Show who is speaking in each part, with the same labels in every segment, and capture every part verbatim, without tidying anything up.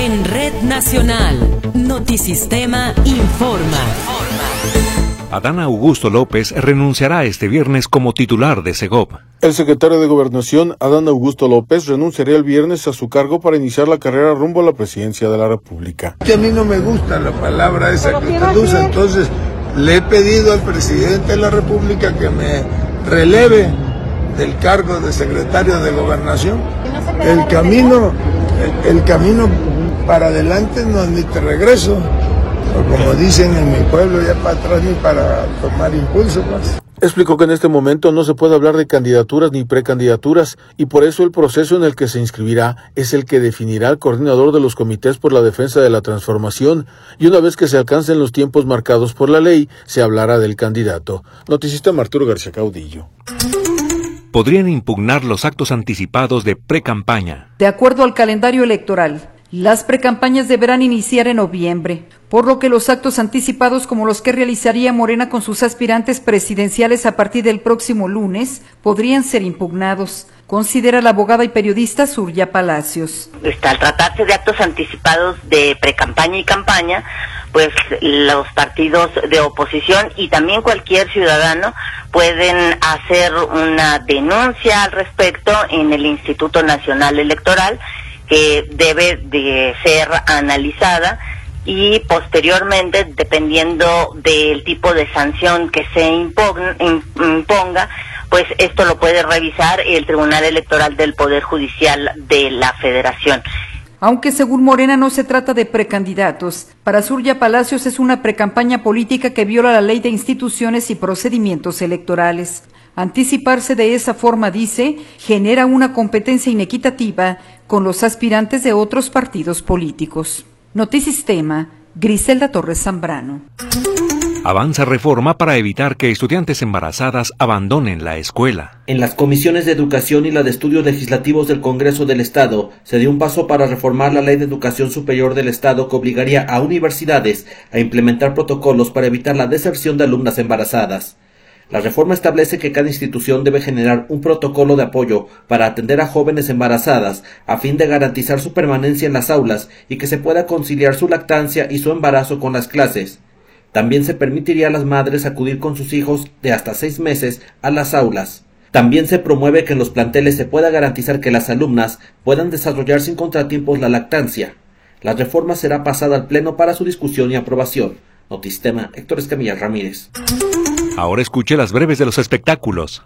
Speaker 1: En Red Nacional, Notisistema informa.
Speaker 2: Adán Augusto López renunciará este viernes como titular de Segov.
Speaker 3: El secretario de Gobernación, Adán Augusto López, renunciaría el viernes a su cargo para iniciar la carrera rumbo a la presidencia de la República.
Speaker 4: Que a mí no me gusta la palabra esa que usted usa, entonces le he pedido al presidente de la República que me releve del cargo de secretario de Gobernación. El camino, el, el camino para adelante no admite regreso. O como dicen en mi pueblo, ya para atrás ni para tomar impulso más.
Speaker 3: Explicó que en este momento no se puede hablar de candidaturas ni precandidaturas y por eso el proceso en el que se inscribirá es el que definirá el coordinador de los comités por la defensa de la transformación y una vez que se alcancen los tiempos marcados por la ley, se hablará del candidato. Noticista Arturo García Caudillo.
Speaker 2: Podrían impugnar los actos anticipados de precampaña.
Speaker 5: De acuerdo al calendario electoral, las precampañas deberán iniciar en noviembre, por lo que los actos anticipados como los que realizaría Morena con sus aspirantes presidenciales a partir del próximo lunes podrían ser impugnados, considera la abogada y periodista Surya Palacios.
Speaker 6: Al tratarse de actos anticipados de precampaña y campaña, pues los partidos de oposición y también cualquier ciudadano pueden hacer una denuncia al respecto en el Instituto Nacional Electoral, que debe de ser analizada y posteriormente, dependiendo del tipo de sanción que se imponga, imponga, pues esto lo puede revisar el Tribunal Electoral del Poder Judicial de la Federación.
Speaker 5: Aunque según Morena no se trata de precandidatos, para Surya Palacios es una precampaña política que viola la ley de instituciones y procedimientos electorales. Anticiparse de esa forma, dice, genera una competencia inequitativa con los aspirantes de otros partidos políticos. Notisistema, Griselda Torres Zambrano.
Speaker 2: Avanza reforma para evitar que estudiantes embarazadas abandonen la escuela.
Speaker 7: En las comisiones de Educación y la de Estudios Legislativos del Congreso del Estado se dio un paso para reformar la Ley de Educación Superior del Estado que obligaría a universidades a implementar protocolos para evitar la deserción de alumnas embarazadas. La reforma establece que cada institución debe generar un protocolo de apoyo para atender a jóvenes embarazadas a fin de garantizar su permanencia en las aulas y que se pueda conciliar su lactancia y su embarazo con las clases. También se permitiría a las madres acudir con sus hijos de hasta seis meses a las aulas. También se promueve que en los planteles se pueda garantizar que las alumnas puedan desarrollar sin contratiempos la lactancia. La reforma será pasada al Pleno para su discusión y aprobación. Notisistema, Héctor Escamilla Ramírez.
Speaker 2: Ahora escuche las breves de los espectáculos.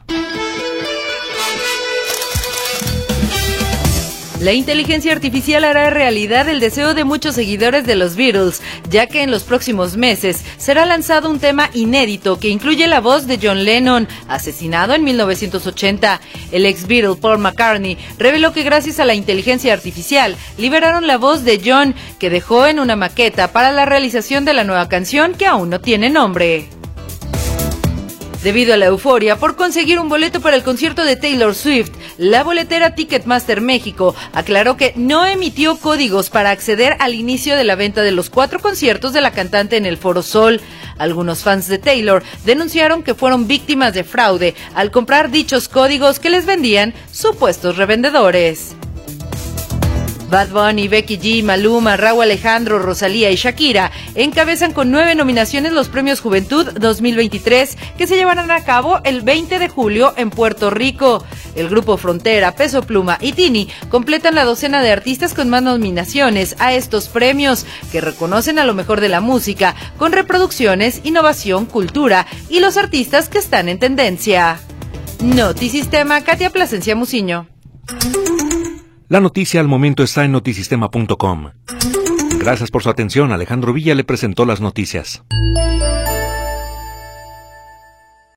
Speaker 8: La inteligencia artificial hará realidad el deseo de muchos seguidores de los Beatles, ya que en los próximos meses será lanzado un tema inédito que incluye la voz de John Lennon, asesinado en mil novecientos ochenta. El ex Beatle Paul McCartney reveló que gracias a la inteligencia artificial liberaron la voz de John, que dejó en una maqueta para la realización de la nueva canción que aún no tiene nombre. Debido a la euforia por conseguir un boleto para el concierto de Taylor Swift, la boletera Ticketmaster México aclaró que no emitió códigos para acceder al inicio de la venta de los cuatro conciertos de la cantante en el Foro Sol. Algunos fans de Taylor denunciaron que fueron víctimas de fraude al comprar dichos códigos que les vendían supuestos revendedores. Bad Bunny, Becky G, Maluma, Rauw Alejandro, Rosalía y Shakira encabezan con nueve nominaciones los Premios Juventud dos mil veintitrés que se llevarán a cabo el veinte de julio en Puerto Rico. El grupo Frontera, Peso Pluma y Tini completan la docena de artistas con más nominaciones a estos premios, que reconocen a lo mejor de la música con reproducciones, innovación, cultura y los artistas que están en tendencia. Notisistema, Katia Plasencia Muciño.
Speaker 2: La noticia al momento está en notisistema punto com. Gracias por su atención. Alejandro Villa le presentó las noticias.